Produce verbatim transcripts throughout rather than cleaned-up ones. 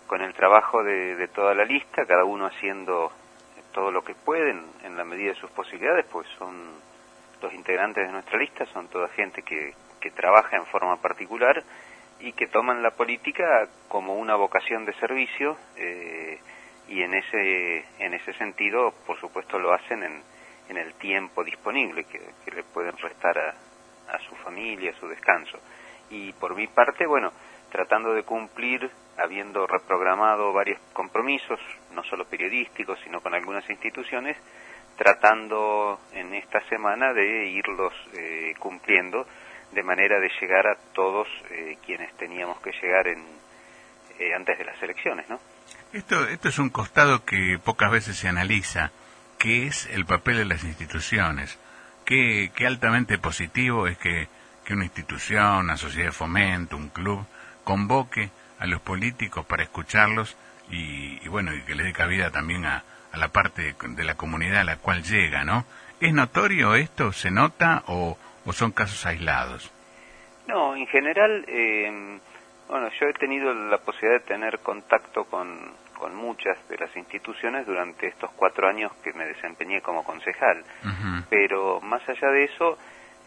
con el trabajo de, de toda la lista, cada uno haciendo todo lo que pueden en la medida de sus posibilidades, pues son los integrantes de nuestra lista, son toda gente que, que trabaja en forma particular y que toman la política como una vocación de servicio, eh, y en ese en ese sentido, por supuesto, lo hacen en, en el tiempo disponible que, que le pueden restar a, a su familia, a su descanso. Y por mi parte, bueno, tratando de cumplir, habiendo reprogramado varios compromisos, no solo periodísticos, sino con algunas instituciones, tratando en esta semana de irlos eh, cumpliendo, de manera de llegar a todos eh, quienes teníamos que llegar en eh, antes de las elecciones, ¿no? Esto, esto es un costado que pocas veces se analiza, que es el papel de las instituciones. Qué, qué altamente positivo es que, que una institución, una sociedad de fomento, un club, convoque a los políticos para escucharlos y, y bueno, y que le dé cabida también a, a la parte de, de la comunidad a la cual llega, ¿no? ¿Es notorio esto? ¿Se nota o, o son casos aislados? No, en general, eh, bueno, yo he tenido la posibilidad de tener contacto con, con muchas de las instituciones durante estos cuatro años que me desempeñé como concejal, uh-huh. Pero más allá de eso,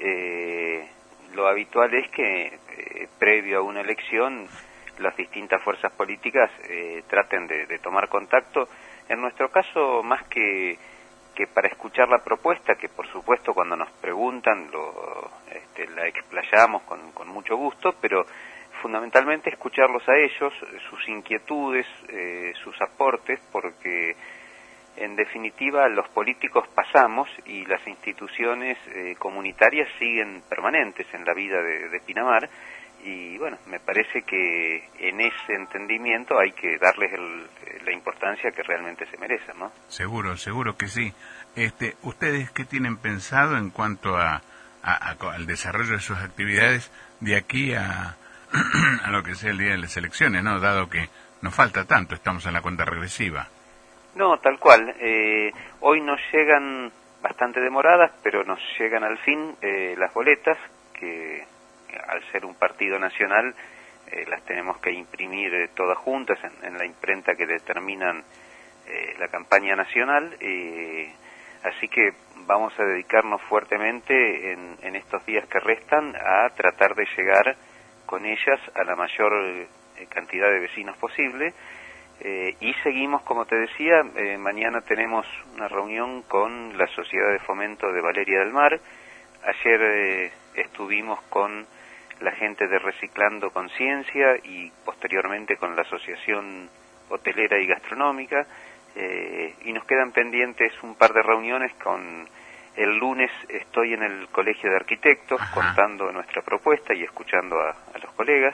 eh, lo habitual es que eh, previo a una elección las distintas fuerzas políticas eh, traten de, de tomar contacto. En nuestro caso, más que, que para escuchar la propuesta, que por supuesto cuando nos preguntan lo, este, la explayamos con, con mucho gusto, pero fundamentalmente escucharlos a ellos, sus inquietudes, eh, sus aportes, porque en definitiva los políticos pasamos y las instituciones eh, comunitarias siguen permanentes en la vida de, de Pinamar, y bueno, me parece que en ese entendimiento hay que darles el, la importancia que realmente se merecen, ¿no? Seguro, seguro que sí. Este, ¿ustedes qué tienen pensado en cuanto a, a, a al desarrollo de sus actividades de aquí a, a lo que sea el día de las elecciones, ¿no? Dado que nos falta tanto, estamos en la cuenta regresiva. No, tal cual. Eh, hoy nos llegan bastante demoradas, pero nos llegan al fin eh, las boletas, que al ser un partido nacional eh, las tenemos que imprimir eh, todas juntas en, en la imprenta que determinan eh, la campaña nacional, eh, así que vamos a dedicarnos fuertemente en, en estos días que restan a tratar de llegar con ellas a la mayor eh, cantidad de vecinos posible. Eh, y seguimos, como te decía, eh, mañana tenemos una reunión con la Sociedad de Fomento de Valeria del Mar. Ayer eh, estuvimos con la gente de Reciclando Conciencia y posteriormente con la Asociación Hotelera y Gastronómica, eh, y nos quedan pendientes un par de reuniones. Con el lunes estoy en el Colegio de Arquitectos, ajá, contando nuestra propuesta y escuchando a, a los colegas.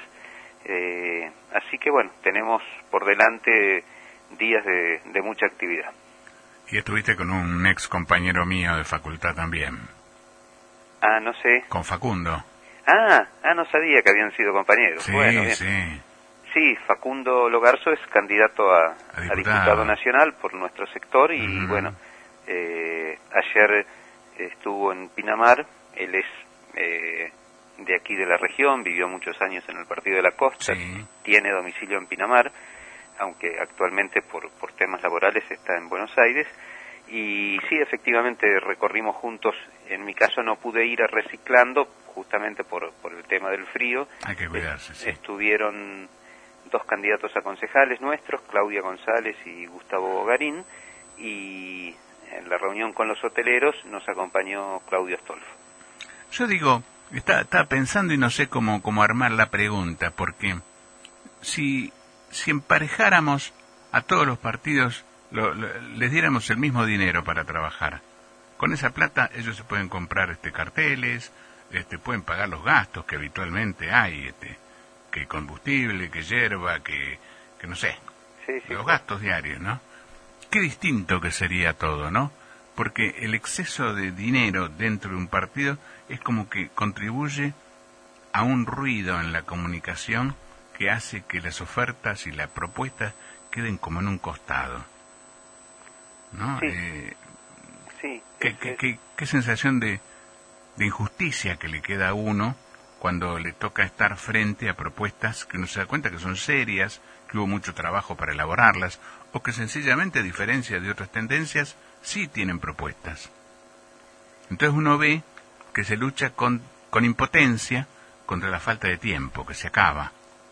Eh, así que bueno, tenemos por delante días de, de mucha actividad. Y estuviste con un ex compañero mío de facultad también. Ah, no sé. Con Facundo. Ah, ah, no sabía que habían sido compañeros. Sí, bueno, bien. sí. Sí, Facundo Logarzo es candidato a, a, diputado. a diputado nacional por nuestro sector y uh-huh. bueno, eh, ayer estuvo en Pinamar. Él es eh, de aquí de la región, vivió muchos años en el Partido de la Costa, sí, tiene domicilio en Pinamar, aunque actualmente por, por temas laborales está en Buenos Aires. Y sí, efectivamente recorrimos juntos. En mi caso no pude ir a Reciclando justamente por, por el tema del frío. Hay que cuidarse, sí. Estuvieron dos candidatos a concejales nuestros, Claudia González y Gustavo Bogarín, y en la reunión con los hoteleros nos acompañó Claudio Astolfo. Yo digo, estaba está pensando y no sé cómo, cómo armar la pregunta, porque si, si emparejáramos a todos los partidos, lo, lo, les diéramos el mismo dinero para trabajar, con esa plata ellos se pueden comprar este carteles, este pueden pagar los gastos que habitualmente hay, este que combustible, que hierba, que, que no sé, sí, sí, los gastos diarios, ¿no? Qué distinto que sería todo, ¿no? Porque el exceso de dinero dentro de un partido es como que contribuye a un ruido en la comunicación que hace que las ofertas y las propuestas queden como en un costado, ¿no? Sí, eh, sí. ¿qué, Es, qué, es... qué, qué sensación de, de injusticia que le queda a uno cuando le toca estar frente a propuestas que uno se da cuenta que son serias, que hubo mucho trabajo para elaborarlas, o que sencillamente, a diferencia de otras tendencias, sí tienen propuestas. Entonces uno ve que se lucha con, con impotencia contra la falta de tiempo, que se acaba.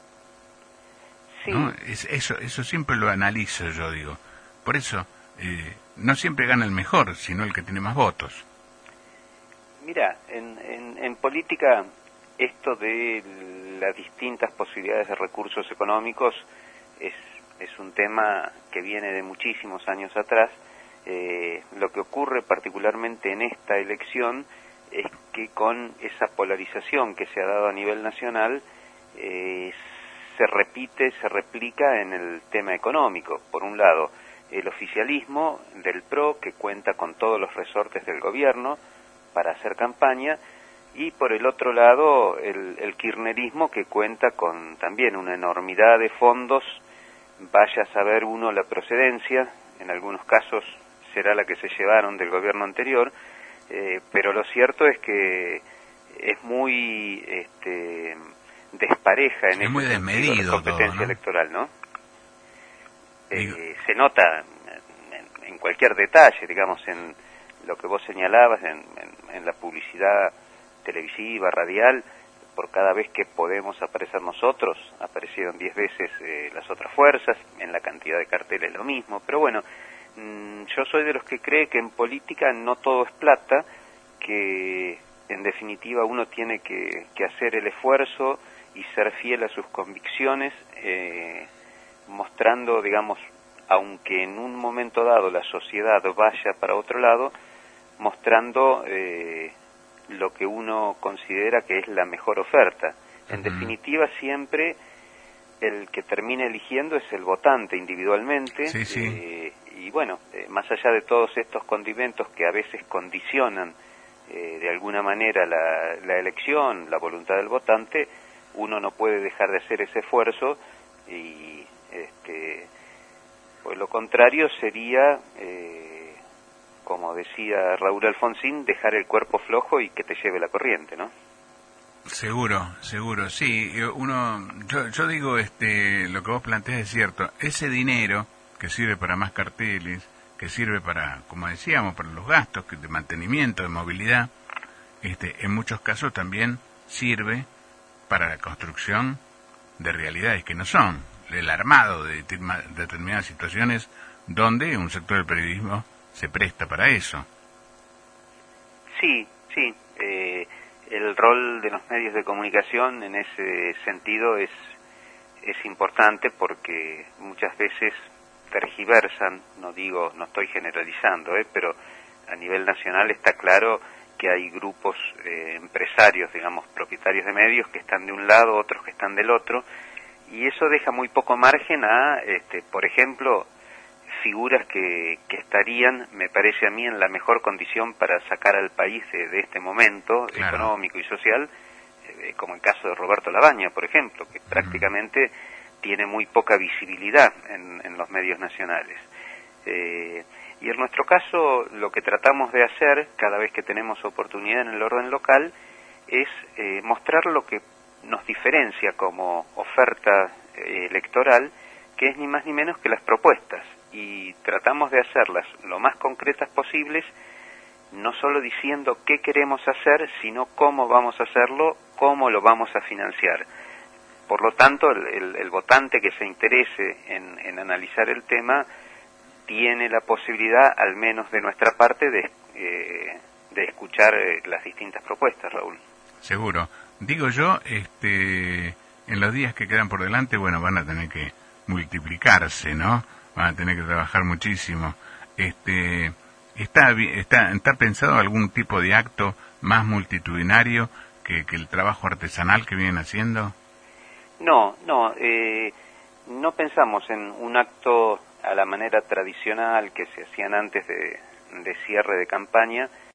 Sí. ¿No? Es, eso, eso siempre lo analizo yo, digo. Por eso, eh, no siempre gana el mejor, sino el que tiene más votos. Mira, en, en, en política, esto de las distintas posibilidades de recursos económicos es, es un tema que viene de muchísimos años atrás. Eh, lo que ocurre particularmente en esta elección es que con esa polarización que se ha dado a nivel nacional, eh, se repite, se replica en el tema económico. Por un lado, el oficialismo del P R O, que cuenta con todos los resortes del gobierno para hacer campaña, y por el otro lado, el, el kirchnerismo, que cuenta con también una enormidad de fondos, vaya a saber uno la procedencia, en algunos casos será la que se llevaron del gobierno anterior, eh, pero lo cierto es que es muy este, despareja en es muy ese sentido la competencia todo, ¿no? electoral, ¿no? Eh, se nota en, en cualquier detalle, digamos, en lo que vos señalabas, en, en, en la publicidad televisiva, radial. Por cada vez que podemos aparecer nosotros, aparecieron diez veces eh, las otras fuerzas, en la cantidad de carteles lo mismo, pero bueno, mmm, yo soy de los que cree que en política no todo es plata, que en definitiva uno tiene que, que hacer el esfuerzo y ser fiel a sus convicciones, eh, mostrando, digamos, aunque en un momento dado la sociedad vaya para otro lado, mostrando eh, lo que uno considera que es la mejor oferta. En uh-huh. definitiva, siempre el que termina eligiendo es el votante individualmente. Sí, sí. Eh, y bueno, eh, más allá de todos estos condimentos que a veces condicionan eh, de alguna manera la, la elección, la voluntad del votante, uno no puede dejar de hacer ese esfuerzo y este, pues lo contrario sería... Eh, como decía Raúl Alfonsín, dejar el cuerpo flojo y que te lleve la corriente, ¿no? Seguro, seguro, sí. Uno, yo, yo digo, este, lo que vos planteás es cierto. Ese dinero que sirve para más carteles, que sirve para, como decíamos, para los gastos de mantenimiento, de movilidad, este, en muchos casos también sirve para la construcción de realidades que no son, el armado de determinadas situaciones donde un sector del periodismo se presta para eso. Sí, sí. Eh, el rol de los medios de comunicación en ese sentido es, es importante porque muchas veces tergiversan, no digo, no estoy generalizando, eh, pero a nivel nacional está claro que hay grupos eh, empresarios, digamos, propietarios de medios que están de un lado, otros que están del otro, y eso deja muy poco margen a, este, por ejemplo, figuras que, que estarían, me parece a mí, en la mejor condición para sacar al país de, de este momento claro. económico y social, eh, como el caso de Roberto Labaña, por ejemplo, que uh-huh. prácticamente tiene muy poca visibilidad en, en los medios nacionales. Eh, y en nuestro caso, lo que tratamos de hacer, cada vez que tenemos oportunidad en el orden local, es eh, mostrar lo que nos diferencia como oferta eh, electoral, que es ni más ni menos que las propuestas. Y tratamos de hacerlas lo más concretas posibles, no solo diciendo qué queremos hacer, sino cómo vamos a hacerlo, cómo lo vamos a financiar. Por lo tanto, el, el, el votante que se interese en, en analizar el tema tiene la posibilidad, al menos de nuestra parte, de, eh, de escuchar eh, las distintas propuestas, Raúl. Seguro. Digo yo, este, en los días que quedan por delante, bueno, van a tener que multiplicarse, ¿no? Van a tener que trabajar muchísimo. Este, ¿está, está, está pensado algún tipo de acto más multitudinario que, que el trabajo artesanal que vienen haciendo? No, no, eh, no pensamos en un acto a la manera tradicional que se hacían antes de, de cierre de campaña,